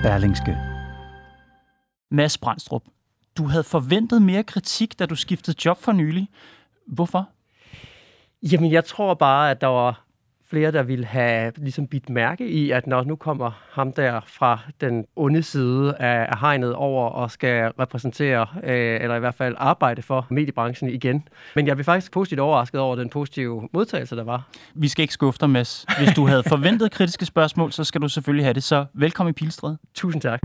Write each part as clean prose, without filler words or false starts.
Berlingske. Mads Brandstrup, du havde forventet mere kritik, da du skiftede job for nylig. Hvorfor? Jamen, jeg tror bare, at der var flere, der ville have ligesom bidt mærke i, at når nu kommer ham der fra den onde side af hegnet over og skal repræsentere, eller i hvert fald arbejde for mediebranchen igen. Men jeg blev faktisk positivt overrasket over den positive modtagelse, der var. Vi skal ikke skuffe dig, Mads. Hvis du havde forventet kritiske spørgsmål, så skal du selvfølgelig have det. Så velkommen i Pilestræde. Tusind tak.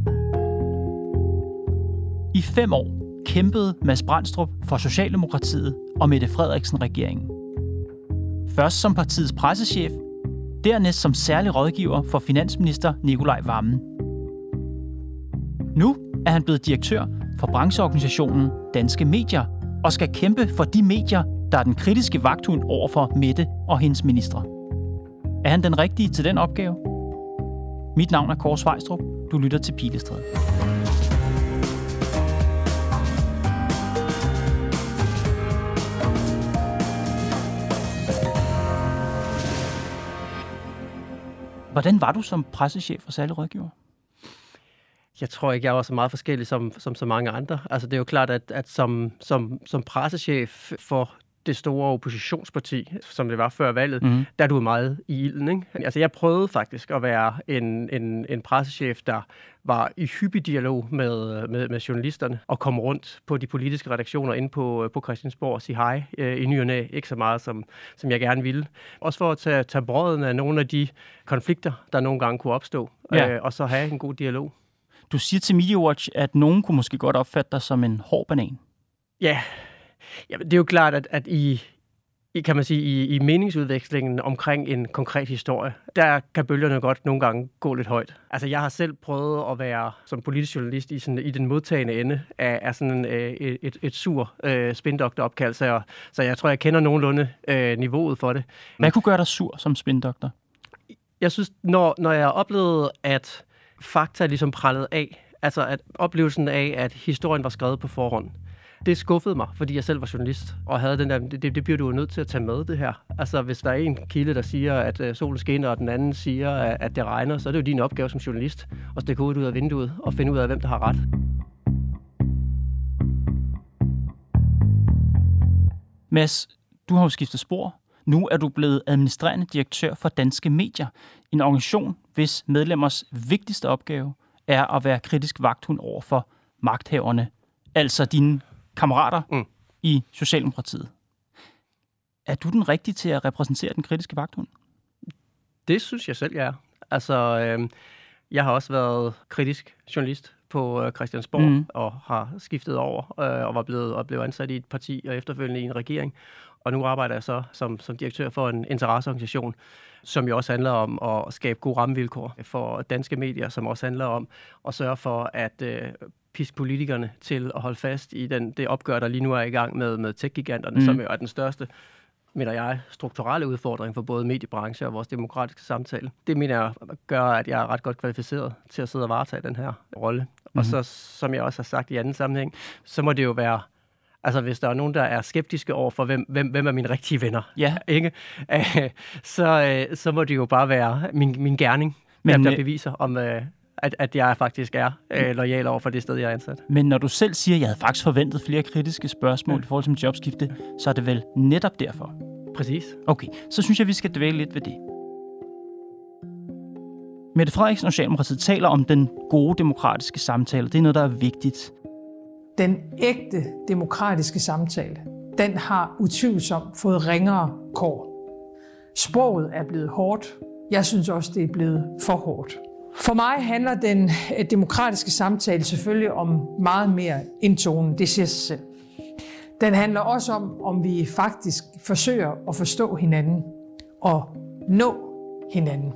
I 5 år kæmpede Mads Brandstrup for Socialdemokratiet og Mette Frederiksen-regeringen. Først som partiets pressechef, dernæst som særlig rådgiver for finansminister Nicolai Wammen. Nu er han blevet direktør for brancheorganisationen Danske Medier og skal kæmpe for de medier, der er den kritiske vagthund over for Mette og hendes ministre. Er han den rigtige til den opgave? Mit navn er Kåre Svejstrup. Du lytter til Pilestræde. Hvordan var du som pressechef og særlig rådgiver? Jeg tror ikke, jeg var så meget forskellig som så mange andre. Altså, det er jo klart, at som pressechef for det store oppositionsparti, som det var før valget, der er du meget i ilden, ikke? Altså, jeg prøvede faktisk at være en pressechef, der var i hyppig dialog med journalisterne og kom rundt på de politiske redaktioner inde på Christiansborg og sige hej i ny og næ. Ikke så meget, som jeg gerne ville. Også for at tage brodden af nogle af de konflikter, der nogle gange kunne opstå, og så have en god dialog. Du siger til MediaWatch, at nogen kunne måske godt opfatte dig som en hård banan. Ja, det er jo klart, at kan man sige, i meningsudvekslingen omkring en konkret historie, der kan bølgerne godt nogle gange gå lidt højt. Altså, jeg har selv prøvet at være som politisk journalist i den modtagende ende af sådan et sur spindoktoropkald, så jeg tror, jeg kender nogenlunde niveauet for det. Hvad kunne gøre dig sur som spindoktor? Jeg synes, når jeg oplevede, at fakta ligesom prallede af, altså at oplevelsen af, at historien var skrevet på forhånd, det skuffede mig, fordi jeg selv var journalist, og havde den der, det bliver du jo nødt til at tage med, det her. Altså, hvis der er en kilde, der siger, at solen skinner, og den anden siger, at det regner, så er det jo din opgave som journalist at stikke hovedet ud af vinduet og finde ud af, hvem der har ret. Mads, du har jo skiftet spor. Nu er du blevet administrerende direktør for Danske Medier, en organisation, hvis medlemmers vigtigste opgave er at være kritisk vagthund over for magthaverne, altså dine kammerater i Socialdemokratiet. Er du den rigtige til at repræsentere den kritiske vagthund? Det synes jeg selv, jeg er. Altså, jeg har også været kritisk journalist på Christiansborg og har skiftet over og blev ansat i et parti og efterfølgende i en regering. Og nu arbejder jeg så som direktør for en interesseorganisation, som jo også handler om at skabe gode rammevilkår for danske medier, som også handler om at sørge for at piske politikerne til at holde fast i det opgør, der lige nu er i gang med tech-giganterne, som jo er den største, mener jeg, strukturelle udfordring for både mediebranche og vores demokratiske samtale. Det mener jeg gør, at jeg er ret godt kvalificeret til at sidde og varetage den her rolle. Og så, som jeg også har sagt i anden sammenhæng, så må det jo være, altså hvis der er nogen, der er skeptiske over for, hvem er mine rigtige venner, ikke? Så må det jo bare være min gerning, der beviser om at jeg faktisk er loyal over for det sted, jeg er ansat. Men når du selv siger, at jeg havde faktisk forventet flere kritiske spørgsmål i forhold til mit jobskifte, så er det vel netop derfor? Præcis. Okay, så synes jeg, vi skal dvæle lidt ved det. Mette Frederiksen og Socialdemokratiet taler om den gode demokratiske samtale. Det er noget, der er vigtigt. Den ægte demokratiske samtale, den har utvivlsomt fået ringere kår. Sproget er blevet hårdt. Jeg synes også, det er blevet for hårdt. For mig handler den demokratiske samtale selvfølgelig om meget mere end tonen. Det siger sig selv. Den handler også om vi faktisk forsøger at forstå hinanden og nå hinanden.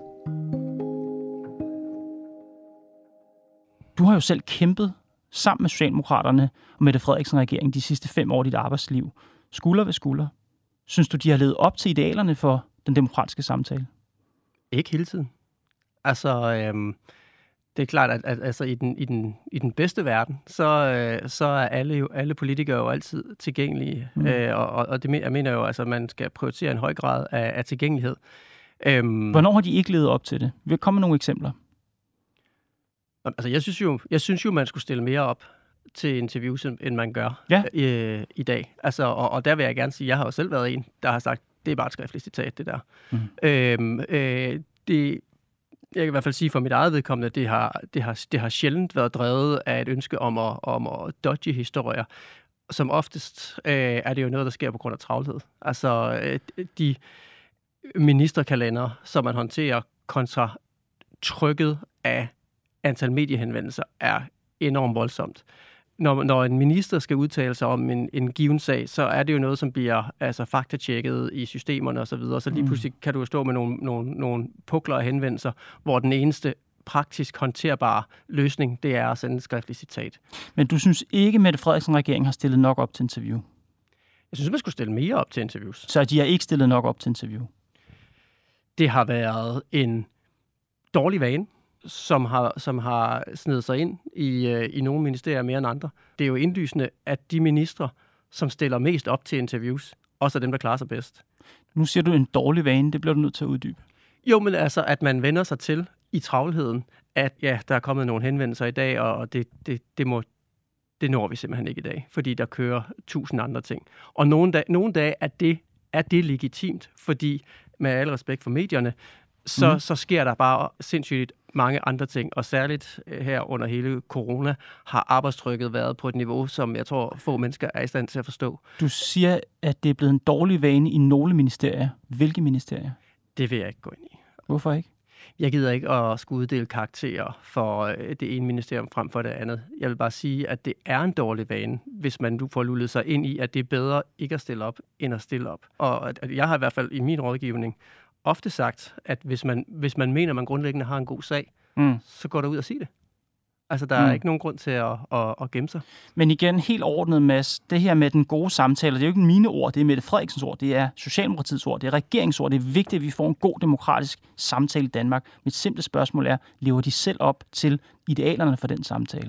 Du har jo selv kæmpet sammen med Socialdemokraterne og Mette Frederiksen-regeringen de sidste 5 år af dit arbejdsliv, skulder ved skulder. Synes du, de har levet op til idealerne for den demokratiske samtale? Ikke hele tiden. Altså, det er klart, at altså, i den bedste verden, så er alle politikere jo altid tilgængelige. Og det, jeg mener jo, altså, at man skal prioritere en høj grad af tilgængelighed. Hvornår har de ikke levet op til det? Vil komme med nogle eksempler? Altså, jeg synes jo, man skulle stille mere op til interviews, end man gør i dag. Altså, og der vil jeg gerne sige, jeg har jo selv været en, der har sagt, det er bare et skriftligt citat, det der. Jeg kan i hvert fald sige for mit eget vedkommende, at det har sjældent været drevet af et ønske om at dodge historier. Som oftest er det jo noget, der sker på grund af travlhed. Altså, de ministerkalender, som man håndterer kontra trykket af antal mediehenvendelser, er enormt voldsomt. Når en minister skal udtale sig om en given sag, så er det jo noget, som bliver faktatjekket i systemerne osv. Så lige pludselig kan du jo stå med nogle pukler og henvendelser, hvor den eneste praktisk håndterbare løsning, det er at sende et skriftligt citat. Men du synes ikke, Mette Frederiksen-regeringen har stillet nok op til interview? Jeg synes, man skulle stille mere op til interviews. Så de har ikke stillet nok op til interview? Det har været en dårlig vane, som har snedet sig ind i nogle ministerier mere end andre. Det er jo indlysende, at de ministre, som stiller mest op til interviews, også er dem, der klarer sig bedst. Nu siger du en dårlig vane, det bliver du nødt til at uddybe. Jo, men altså, at man vender sig til i travlheden, at ja, der er kommet nogle henvendelser i dag, og det når vi simpelthen ikke i dag, fordi der kører 1000 andre ting. Og nogle dage er det legitimt, fordi med al respekt for medierne, så sker der bare sindssygt mange andre ting, og særligt her under hele corona har arbejdstrykket været på et niveau, som jeg tror få mennesker er i stand til at forstå. Du siger, at det er blevet en dårlig vane i nogle ministerier. Hvilke ministerier? Det vil jeg ikke gå ind i. Hvorfor ikke? Jeg gider ikke at skulle uddele karakterer for det ene ministerium frem for det andet. Jeg vil bare sige, at det er en dårlig vane, hvis man nu får lullet sig ind i, at det er bedre ikke at stille op, end at stille op. Og jeg har i hvert fald i min rådgivning ofte sagt, at hvis man mener, man grundlæggende har en god sag, så går der ud og sige det. Altså, der er ikke nogen grund til at gemme sig. Men igen, helt overordnet, Mads, det her med den gode samtale, det er jo ikke mine ord, det er Mette Frederiksens ord, det er Socialdemokratiets ord, det er regeringsord. Det er vigtigt, at vi får en god demokratisk samtale i Danmark. Mit simple spørgsmål er, lever de selv op til idealerne for den samtale?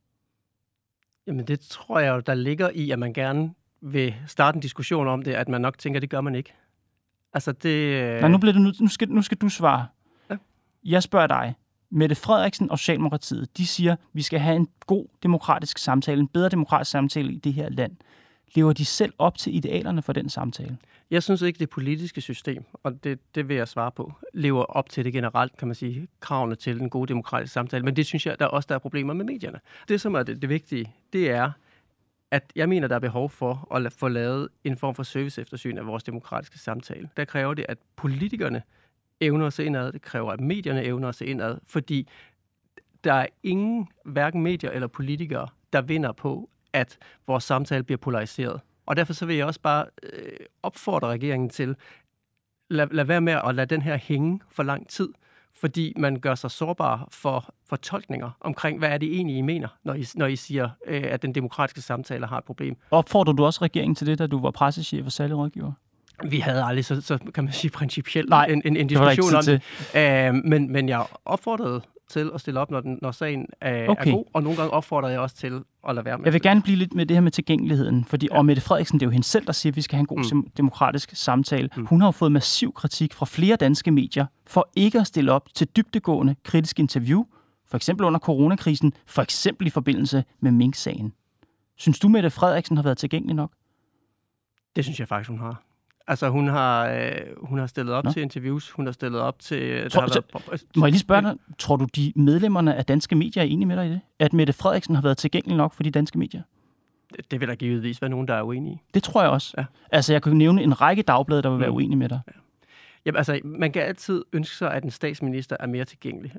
Jamen, det tror jeg jo, der ligger i, at man gerne vil starte en diskussion om det, at man nok tænker, det gør man ikke. Altså, det... Nej, nu skal du svare. Ja. Jeg spørger dig. Mette Frederiksen og Socialdemokratiet, de siger, at vi skal have en god demokratisk samtale, en bedre demokratisk samtale i det her land. Lever de selv op til idealerne for den samtale? Jeg synes ikke, det politiske system, og det vil jeg svare på, lever op til det generelt, kan man sige, kravene til den gode demokratiske samtale. Men det synes jeg, der er problemer med medierne. Det, som er det vigtige, det er, at jeg mener, der er behov for at få lavet en form for serviceeftersyn af vores demokratiske samtale. Der kræver det, at politikerne evner at se indad, det kræver, at medierne evner at se indad, fordi der er ingen, hverken medier eller politikere, der vinder på, at vores samtale bliver polariseret. Og derfor så vil jeg også bare opfordre regeringen til, lad være med at lade den her hænge for lang tid, fordi man gør sig sårbar for fortolkninger omkring, hvad er det egentlig, I mener, når I siger, at den demokratiske samtale har et problem. Opfordrer du også regeringen til det, da du var pressechef og særlig rådgiver? Vi havde aldrig, så kan man sige, principielt en diskussion om det. Men jeg opfordrede til at stille op, når sagen er god, og nogle gange opfordrede jeg også til at lade være med. Jeg vil gerne blive lidt med det her med tilgængeligheden, fordi og Mette Frederiksen, det er jo hende selv, der siger, at vi skal have en god demokratisk samtale. Hun har jo fået massiv kritik fra flere danske medier for ikke at stille op til dybdegående kritisk interview, for eksempel under coronakrisen, for eksempel i forbindelse med Mink-sagen. Synes du, Mette Frederiksen har været tilgængelig nok? Det synes jeg faktisk, hun har. Altså, hun har stillet op til interviews, hun har stillet op til... Må jeg lige spørge dig, tror du, de medlemmerne af danske medier er enige med dig i det? At Mette Frederiksen har været tilgængelig nok for de danske medier? Det vil der givetvis være nogen, der er uenige i. Det tror jeg også. Ja. Altså, jeg kan nævne en række dagblade, der vil være uenige med dig. Ja. Jamen, altså, man kan altid ønske sig, at en statsminister er mere tilgængelig.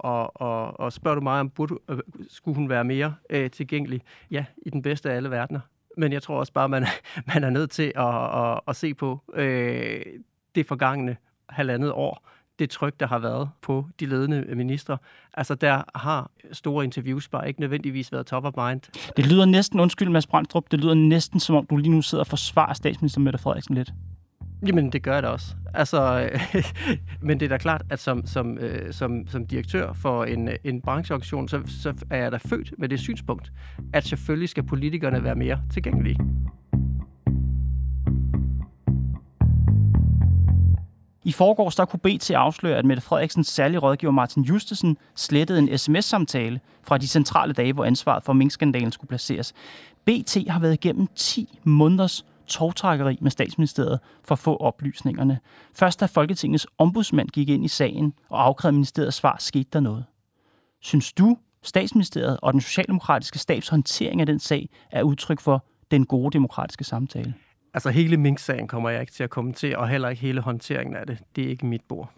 Og spørger du mig, om skulle hun være mere tilgængelig? Ja, i den bedste af alle verdener. Men jeg tror også bare, man er nødt til at se på det forgangne 1,5 år. Det tryk, der har været på de ledende ministre. Altså, der har store interviews bare ikke nødvendigvis været top of mind. Det lyder næsten, undskyld Mads Brandstrup, det lyder næsten som om, du lige nu sidder og forsvarer statsminister Mette Frederiksen lidt. Jamen, det gør det også. Altså, men det er da klart, at som direktør for en brancheorganisation, så er jeg da født med det synspunkt, at selvfølgelig skal politikerne være mere tilgængelige. I forgårs der kunne BT afsløre, at Mette Frederiksens særlige rådgiver Martin Justesen slettede en sms-samtale fra de centrale dage, hvor ansvaret for minkskandalen skulle placeres. BT har været igennem 10 måneders tovtrækkeri med statsministeriet for at få oplysningerne. Først da Folketingets ombudsmand gik ind i sagen og afkrævede ministeriets svar, skete der noget. Synes du, statsministeriet og den socialdemokratiske stabs håndtering af den sag er udtryk for den gode demokratiske samtale? Altså hele Mink-sagen kommer jeg ikke til at kommentere, og heller ikke hele håndteringen af det. Det er ikke mit bord.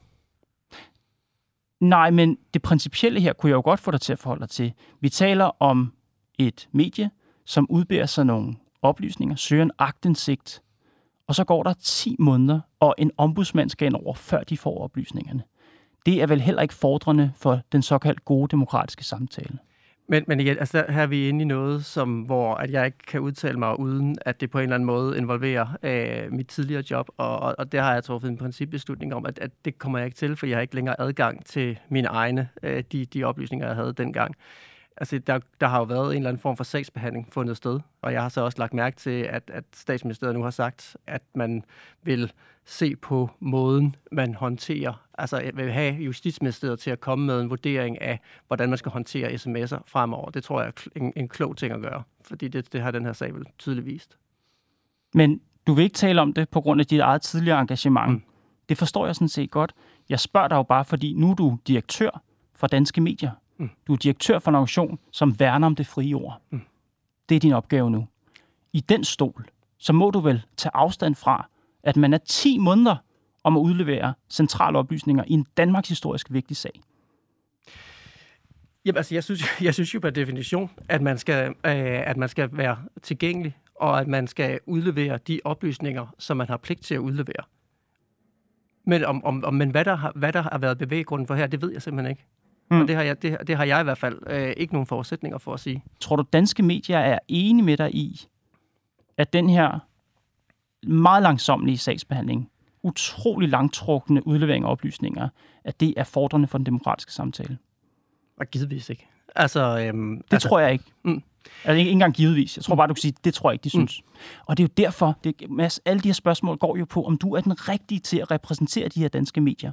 Nej, men det principielle her kunne jeg jo godt få dig til at forholde dig til. Vi taler om et medie, som udbærer sig nogle oplysninger, søger en aktindsigt, og så går der 10 måneder, og en ombudsmand skal ind over, før de får oplysningerne. Det er vel heller ikke fordrende for den såkaldt gode demokratiske samtale. Men igen, altså her er vi inde i noget, hvor at jeg ikke kan udtale mig, uden at det på en eller anden måde involverer mit tidligere job, og der har jeg truffet en principbeslutning om, at det kommer jeg ikke til, for jeg har ikke længere adgang til mine egne, de oplysninger, jeg havde dengang. Altså, der har jo været en eller anden form for sagsbehandling fundet sted, og jeg har så også lagt mærke til, at statsministeriet nu har sagt, at man vil se på måden, man håndterer. Altså, jeg vil have Justitsministeriet til at komme med en vurdering af, hvordan man skal håndtere sms'er fremover. Det tror jeg er en klog ting at gøre, fordi det har den her sag vel tydeligt vist. Men du vil ikke tale om det på grund af dit eget tidligere engagement. Det forstår jeg sådan set godt. Jeg spørger dig jo bare, fordi nu er du direktør for Danske Medier. Du er direktør for en organisation, som værner om det frie ord. Det er din opgave nu. I den stol, så må du vel tage afstand fra, at man er 10 måneder om at udlevere centrale oplysninger i en Danmarks historisk vigtig sag. Jamen, altså, jeg synes jo per definition, at man skal være tilgængelig, og at man skal udlevere de oplysninger, som man har pligt til at udlevere. Men hvad der har været bevæggrunden for her, det ved jeg simpelthen ikke. Og det har jeg i hvert fald ikke nogen forudsætninger for at sige. Tror du, Danske Medier er enige med dig i, at den her meget langsommelige sagsbehandling, utrolig langtrukne udlevering af oplysninger, at det er fordrende for den demokratiske samtale? Og givetvis ikke. Altså, tror jeg ikke. Altså ikke engang givetvis. Jeg tror bare, du kan sige, det tror jeg ikke, de synes. Og det er jo derfor, Mads, alle de her spørgsmål går jo på, om du er den rigtige til at repræsentere de her danske medier.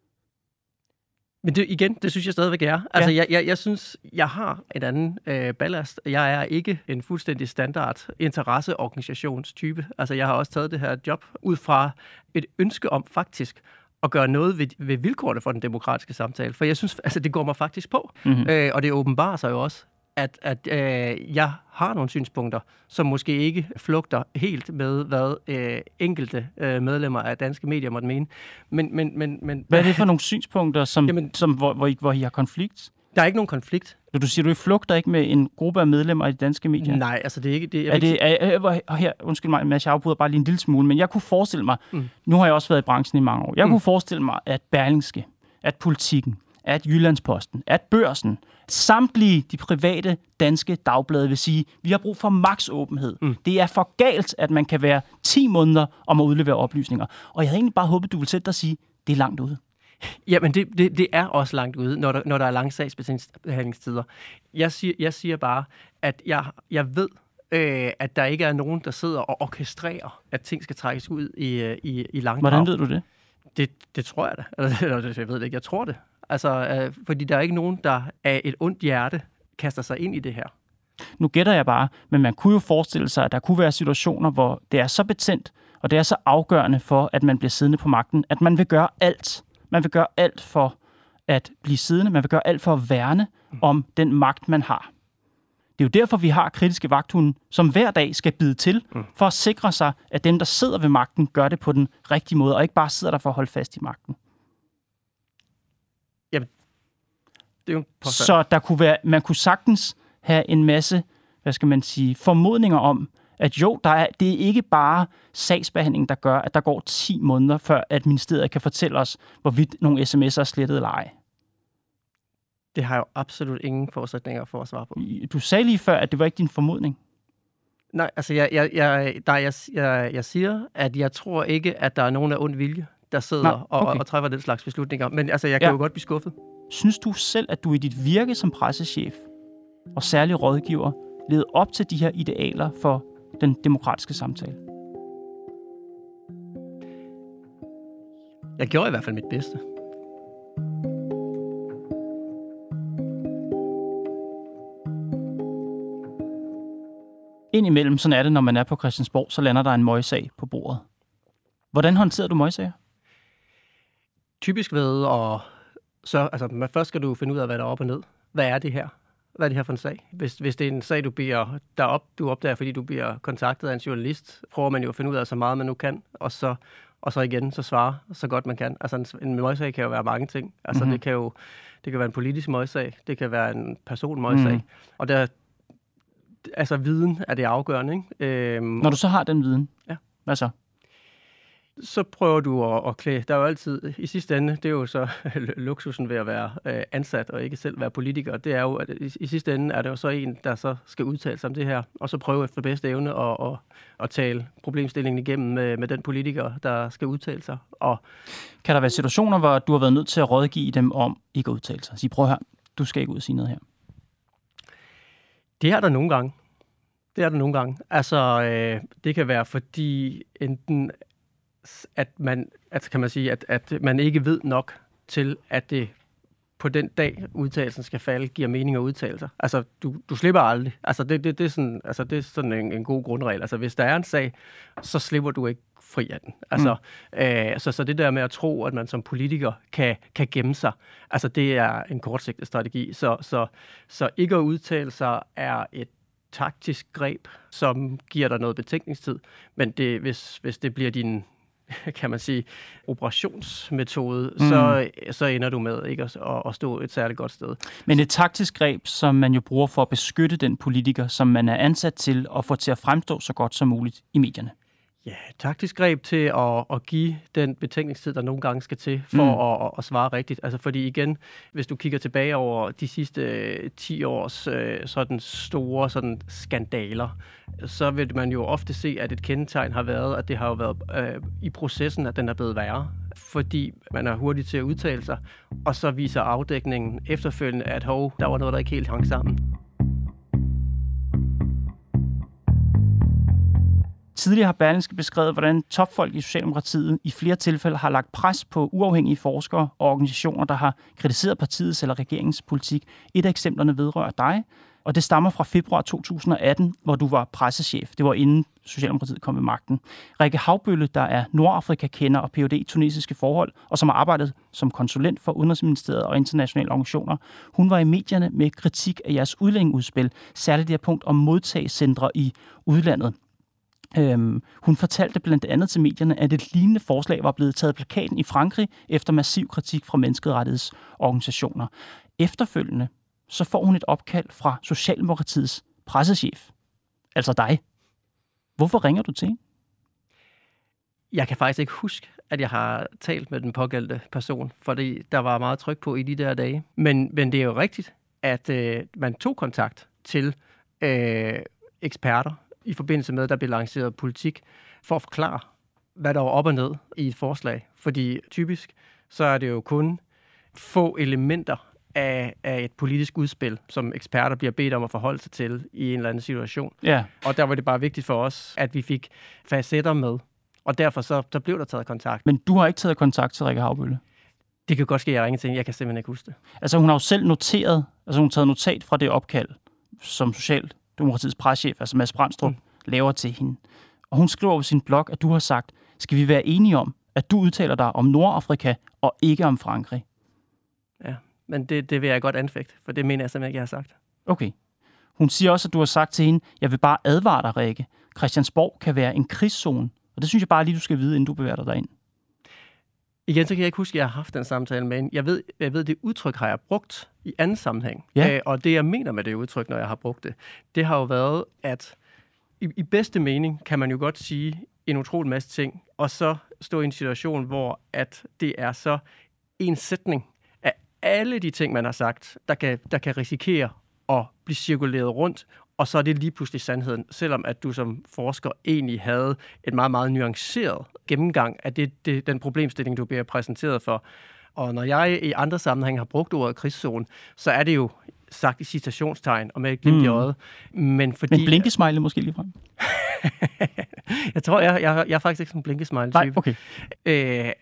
Men det synes jeg stadigvæk er. Altså, jeg synes, jeg har en anden ballast. Jeg er ikke en fuldstændig standard interesseorganisationstype. Altså, jeg har også taget det her job ud fra et ønske om faktisk at gøre noget ved vilkårene for den demokratiske samtale. For jeg synes, altså, det går mig faktisk på. Og det åbenbarer sig jo også, at jeg har nogle synspunkter, som måske ikke flugter helt med, hvad enkelte medlemmer af Danske Medier måtte mene. Men hvad er det for nogle synspunkter, hvor I har konflikt? Der er ikke nogen konflikt. Du siger, du flugter ikke med en gruppe af medlemmer af de danske medier? Nej, altså det er ikke... Her, undskyld mig, Mads, jeg afbryder bare lige en lille smule, men jeg kunne forestille mig, nu har jeg også været i branchen i mange år, jeg kunne forestille mig, at Berlingske, at Politikken, at Jyllandsposten, at Børsen, samtlige de private danske dagblade vil sige, vi har brug for maks åbenhed. Det er for galt, at man kan være 10 måneder om at udlevere oplysninger. Og jeg havde egentlig bare håbet, du ville sætte dig og sige, det er langt ude. Jamen, det er også langt ude, når der er lange sagsbehandlingstider. Jeg siger bare, at jeg ved, at der ikke er nogen, der sidder og orkestrerer, at ting skal trækkes ud i langdrag. Hvordan ved du det? Det tror jeg da. Eller, jeg ved det ikke, jeg tror det. Altså, fordi der er ikke nogen, der af et ondt hjerte kaster sig ind i det her. Nu gætter jeg bare, men man kunne jo forestille sig, at der kunne være situationer, hvor det er så betændt, og det er så afgørende for, at man bliver siddende på magten, at man vil gøre alt. Man vil gøre alt for at blive siddende. Man vil gøre alt for at værne om den magt, man har. Det er jo derfor, vi har kritiske vagthunde, som hver dag skal bide til, for at sikre sig, at dem, der sidder ved magten, gør det på den rigtige måde, og ikke bare sidder der for at holde fast i magten. Jamen, det er jo så man kunne sagtens have en masse, formodninger om, at jo, det er ikke bare sagsbehandling, der gør, at der går 10 måneder, før at ministeriet kan fortælle os, hvorvidt nogle sms'er er slettet eller ej. Det har jeg jo absolut ingen forudsætninger for at svare på. Du sagde lige før, at det var ikke din formodning. Nej, altså jeg siger, at jeg tror ikke, at der er nogen af ond vilje, der sidder og træffer den slags beslutninger. Men altså, jeg kan jo godt blive skuffet. Synes du selv, at du i dit virke som pressechef og særlig rådgiver levede op til de her idealer for den demokratiske samtale? Jeg gjorde i hvert fald mit bedste. Indimellem, sådan er det, når man er på Christiansborg, så lander der en møgsag på bordet. Hvordan håndterer du møgsager? Typisk ved men først skal du finde ud af, hvad der er op og ned. Hvad er det her? Hvad er det her for en sag? Hvis det er en sag, du opdager, fordi du bliver kontaktet af en journalist, prøver man jo at finde ud af så meget, man nu kan, og så igen, så svare så godt man kan. Altså en møgsag kan jo være mange ting. Altså det kan være en politisk møgsag, det kan være en personmøgsag, og viden er det afgørende, ikke? Når du så har den viden, hvad så? Så prøver du at klæde. Der er jo altid, i sidste ende, det er jo så luksusen ved at være ansat og ikke selv være politiker. Det er jo, at i sidste ende er det jo så en, der så skal udtale sig om det her, og så prøve efter bedste evne at tale problemstillingen igennem med den politiker, der skal udtale sig. Og kan der være situationer, hvor du har været nødt til at rådgive dem om ikke at udtale sig? Sige, prøv her, du skal ikke ud og sige noget her. Det er der nogle gange. Altså, det kan være fordi enten at man ikke ved nok til, at det på den dag, udtalelsen skal falde, giver mening at udtale sig. Altså, du slipper aldrig. Altså, det er sådan en god grundregel. Altså, hvis der er en sag, så slipper du ikke fri af den. Altså, så det der med at tro, at man som politiker kan gemme sig, altså, det er en kortsigtet strategi. Så ikke at udtale sig er et taktisk greb, som giver dig noget betænkningstid. Men hvis det bliver din, kan man sige, operationsmetode, så ender du med ikke at stå et særligt godt sted. Men et taktisk greb, som man jo bruger for at beskytte den politiker, som man er ansat til at få til at fremstå så godt som muligt i medierne. Ja, taktisk greb til at give den betænkningstid, der nogle gange skal til, for at svare rigtigt. Altså fordi igen, hvis du kigger tilbage over de sidste 10 års sådan store sådan skandaler, så vil man jo ofte se, at et kendetegn har været, at det har jo været i processen, at den er blevet værre. Fordi man er hurtig til at udtale sig, og så viser afdækningen efterfølgende, at der var noget, der ikke helt hang sammen. Tidligere har Berlingske beskrevet, hvordan topfolk i Socialdemokratiet i flere tilfælde har lagt pres på uafhængige forskere og organisationer, der har kritiseret partiets eller regeringens politik. Et af eksemplerne vedrører dig, og det stammer fra februar 2018, hvor du var pressechef. Det var inden Socialdemokratiet kom ved magten. Rikke Havbølle, der er Nordafrika-kender og Ph.D. i tunesiske forhold, og som har arbejdet som konsulent for Udenrigsministeriet og internationale organisationer, hun var i medierne med kritik af jeres udlændingeudspil, særligt det her punkt om modtagscentre i udlandet. Hun fortalte blandt andet til medierne, at et lignende forslag var blevet taget af plakaten i Frankrig efter massiv kritik fra menneskerettighedsorganisationer. Efterfølgende så får hun et opkald fra Socialdemokratiets pressechef, altså dig. Hvorfor ringer du til hende? Jeg kan faktisk ikke huske, at jeg har talt med den pågældende person, fordi der var meget tryk på i de der dage. Men det er jo rigtigt, at man tog kontakt til eksperter, i forbindelse med, at der blev lanceret politik, for at forklare, hvad der var op og ned i et forslag. Fordi typisk, så er det jo kun få elementer af et politisk udspil, som eksperter bliver bedt om at forholde sig til i en eller anden situation. Ja. Og der var det bare vigtigt for os, at vi fik facetter med. Og derfor så blev der taget kontakt. Men du har ikke taget kontakt til Rikke Havbølle? Det kan godt ske, at jeg ringer til hende. Jeg kan simpelthen ikke huske det. Altså hun har jo selv noteret, hun har taget notat fra det opkald, som Socialdemokratiets pressechef, altså Mads Brandstrup, laver til hende. Og hun skriver på sin blog, at du har sagt, skal vi være enige om, at du udtaler dig om Nordafrika og ikke om Frankrig? Ja, men det vil jeg godt anfægte, for det mener jeg simpelthen ikke, jeg har sagt. Okay. Hun siger også, at du har sagt til hende, jeg vil bare advare dig, Rikke. Christiansborg kan være en krigszone. Og det synes jeg bare lige, du skal vide, inden du bevæger dig derind. Igen, så kan jeg ikke huske, at jeg har haft den samtale med hende. Jeg ved, det udtryk har jeg brugt i anden sammenhæng. Ja. Og det, jeg mener med det udtryk, når jeg har brugt det, det har jo været, at i bedste mening kan man jo godt sige en utrolig masse ting, og så stå i en situation, hvor at det er så en sætning af alle de ting, man har sagt, der kan risikere at blive cirkuleret rundt, og så er det lige pludselig sandheden, selvom at du som forsker egentlig havde et meget, meget nuanceret gennemgang af den problemstilling, du bliver præsenteret for. Og når jeg i andre sammenhæng har brugt ordet krigszone, så er det jo sagt i citationstegn og med et glimt i øjet. Men blinkesmiley måske lige frem? Jeg tror, jeg er faktisk ikke sådan en blinkesmiley-type. Nej, okay.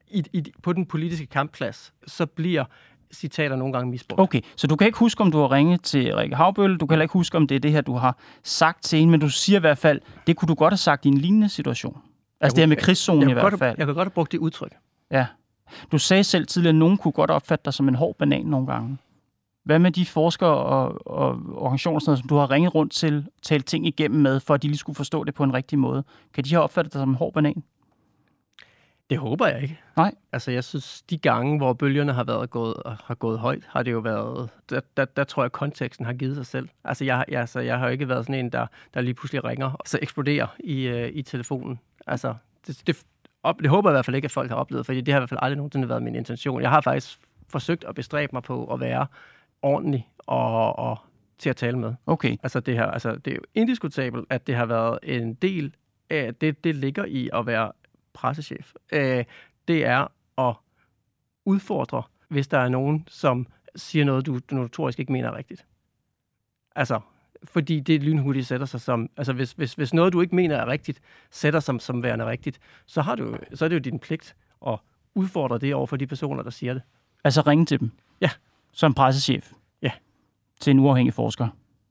på den politiske kampplads, så bliver citater nogle gange misbrugt. Okay, så du kan ikke huske, om du har ringet til Rikke Haugbølle, du kan heller ikke huske, om det er det her, du har sagt til hende, men du siger i hvert fald, det kunne du godt have sagt i en lignende situation. Altså det her med krigszonen i hvert fald. Jeg kan godt have brugt det udtryk. Ja. Du sagde selv tidligere, at nogen kunne godt opfatte dig som en hård banan nogle gange. Hvad med de forskere og organisationer, som du har ringet rundt til, talt ting igennem med, for at de lige skulle forstå det på en rigtig måde? Kan de have opfattet dig som en hård banan? Det håber jeg ikke. Nej. Altså, jeg synes, de gange, hvor bølgerne har gået højt, har det jo været... Der tror jeg, konteksten har givet sig selv. Altså, jeg har jo ikke været sådan en, der lige pludselig ringer og så eksploderer i telefonen. Altså, det håber jeg i hvert fald ikke, at folk har oplevet, fordi det har i hvert fald aldrig nogensinde været min intention. Jeg har faktisk forsøgt at bestræbe mig på at være ordentlig og til at tale med. Okay. Altså, det er jo indiskutabelt, at det har været en del af det ligger i at være pressechef. Det er at udfordre, hvis der er nogen, som siger noget, du notorisk ikke mener rigtigt. Altså, fordi det lynhurtigt sætter sig som... Altså, hvis noget, du ikke mener er rigtigt, sætter sig som værende rigtigt, så er det jo din pligt at udfordre det over for de personer, der siger det. Altså ringe til dem? Ja. Som pressechef? Ja. Til en uafhængig forsker?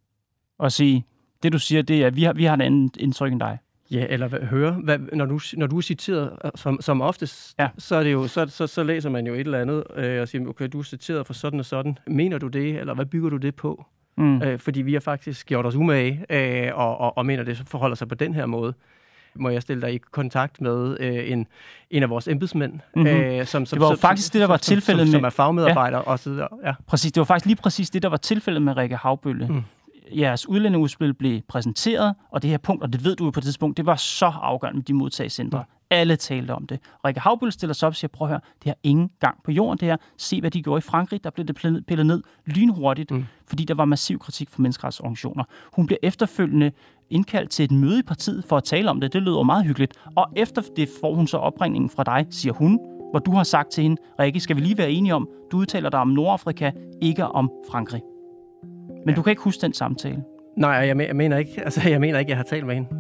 Og sige, det du siger, det er, vi har et andet indtryk end dig. Ja, eller høre, når du er citeret som oftest, ja. Så er det jo så læser man jo et eller andet og siger, okay, du er citeret for sådan og sådan. Mener du det, eller hvad bygger du det på? Fordi vi har faktisk gjort os umage og mener, det forholder sig på den her måde. Må jeg stille dig i kontakt med en af vores embedsmænd, som det var jo faktisk det, der var tilfældet med... Som er fagmedarbejder og så videre. Ja. Præcis, det var faktisk lige præcis det, der var tilfældet med Rikke Haugbølle. Jeres udlændingeudspil blev præsenteret, og det her punkt, og det ved du jo på et tidspunkt, det var så afgørende med de modtagscentre. Alle talte om det. Rikke Haugbølle stiller sig op og siger, prøv at høre, det har ingen gang på jorden, det her. Se, hvad de gjorde i Frankrig. Der blev det pillet ned lynhurtigt, fordi der var massiv kritik fra menneskerettighedsorganisationer. Hun bliver efterfølgende indkaldt til et møde i partiet for at tale om det. Det lyder meget hyggeligt. Og efter det får hun så opringningen fra dig, siger hun, hvor du har sagt til hende, Rikke, skal vi lige være enige om, du udtaler dig om Nordafrika, ikke om Frankrig. Men du kan ikke huske den samtale? Nej, jeg mener ikke, jeg har talt med hende.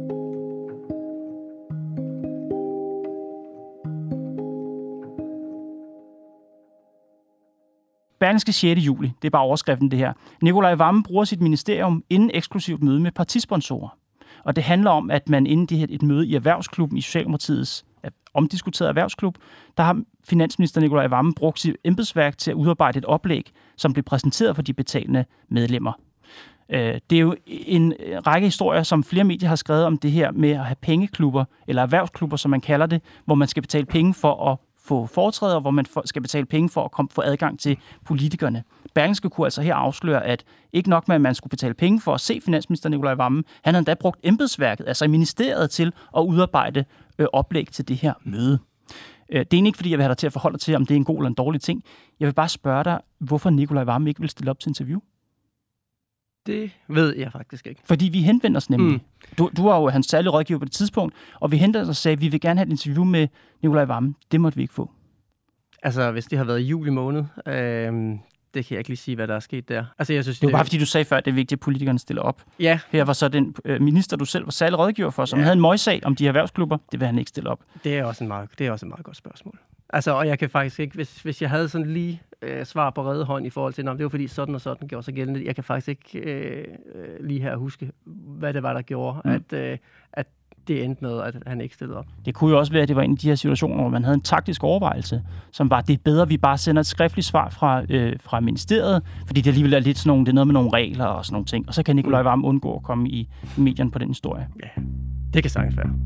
Berlingske 6. juli, det er bare overskriften det her. Nicolai Wammen bruger sit ministerium inden eksklusivt møde med partisponsorer. Og det handler om, at man inden et møde i Erhvervsklubben i Socialdemokratiets omdiskuteret erhvervsklub, der har finansminister Nicolai Wammen brugt sit embedsværk til at udarbejde et oplæg, som blev præsenteret for de betalende medlemmer. Det er jo en række historier, som flere medier har skrevet om det her med at have pengeklubber, eller erhvervsklubber, som man kalder det, hvor man skal betale penge for at få foretræder, hvor man skal betale penge for at få adgang til politikerne. Berlingske kunne altså her afsløre, at ikke nok med, at man skulle betale penge for at se finansminister Nicolai Wammen, han havde endda brugt embedsværket, altså ministeriet, til at udarbejde oplæg til det her møde. Det er egentlig ikke, fordi jeg vil have dig til at forholde dig til, om det er en god eller en dårlig ting. Jeg vil bare spørge dig, hvorfor Nicolai Wammen ikke vil stille op til interview? Det ved jeg faktisk ikke. Fordi vi henvendte os nemlig. Du var jo hans særlige rådgiver på det tidspunkt, og vi henvendte os og sagde, at vi vil gerne have et interview med Nicolai Wammen. Det måtte vi ikke få. Altså, hvis det har været i juli måned, det kan jeg ikke lige sige, hvad der er sket der. Altså, jeg synes, det var bare fordi, du sagde før, at det er vigtigt, at politikerne stiller op. Ja. Her var så den minister, du selv var særlig rådgiver for, som havde en møgssag om de erhvervsklubber. Det vil han ikke stille op. Det er også et meget godt spørgsmål. Altså, og jeg kan faktisk ikke, hvis jeg havde sådan lige svar på rede hånd i forhold til, det var fordi sådan og sådan gjorde sig gældende. Jeg kan faktisk ikke lige her huske, hvad det var, der gjorde, at det endte med, at han ikke stillede op. Det kunne jo også være, at det var en af de her situationer, hvor man havde en taktisk overvejelse, som var, det er bedre, at vi bare sender et skriftligt svar fra ministeriet, fordi det alligevel er lidt sådan nogle, det er noget med nogle regler og sådan nogle ting. Og så kan Nicolai Wammen undgå at komme i medierne på den historie. Ja, det kan sagtens være.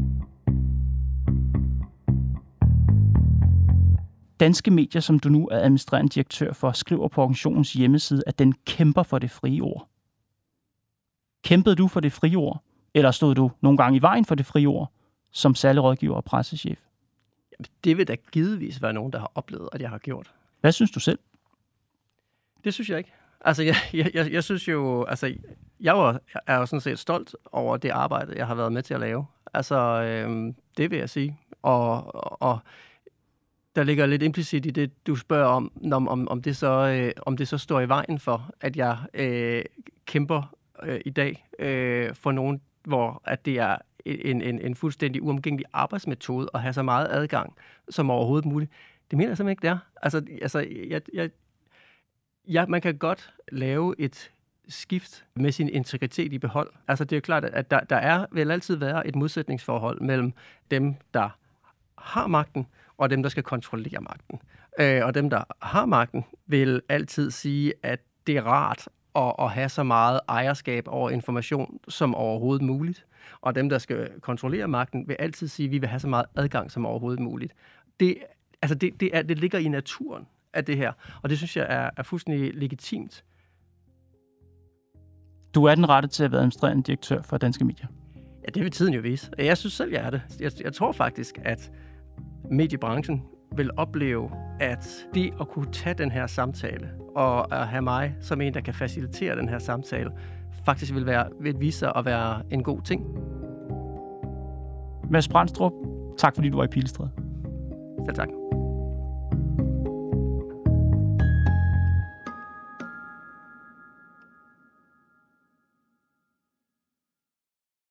Danske medier, som du nu er administrerende direktør for, skriver på organisationens hjemmeside, at den kæmper for det frie ord. Kæmpede du for det frie ord? Eller stod du nogle gange i vejen for det frie ord, som særlig rådgiver og pressechef? Det vil da givetvis være nogen, der har oplevet, at jeg har gjort. Hvad synes du selv? Det synes jeg ikke. Altså, jeg synes jo... Altså, jeg er jo sådan set stolt over det arbejde, jeg har været med til at lave. Altså, det vil jeg sige. Og der ligger lidt implicit i det, du spørger om det så står i vejen for, at jeg kæmper i dag for nogen, hvor at det er en fuldstændig uomgængelig arbejdsmetode at have så meget adgang som overhovedet muligt. Det mener jeg simpelthen ikke, det er. Man kan godt lave et skift med sin integritet i behold. Altså det er jo klart, at der vil altid være et modsætningsforhold mellem dem, der har magten, og dem, der skal kontrollere magten. Og dem, der har magten, vil altid sige, at det er rart at have så meget ejerskab over information som overhovedet muligt. Og dem, der skal kontrollere magten, vil altid sige, at vi vil have så meget adgang som overhovedet muligt. Det ligger i naturen af det her, og det synes jeg er fuldstændig legitimt. Du er den rette til at være administrerende direktør for Danske Medier. Ja, det vil tiden jo vise. Jeg synes selv, jeg er det. Jeg tror faktisk, at mediebranchen vil opleve, at det at kunne tage den her samtale, og at have mig som en, der kan facilitere den her samtale, faktisk vil vise sig at være en god ting. Mads Brandstrup, tak fordi du var i Pilestræde. Selv tak.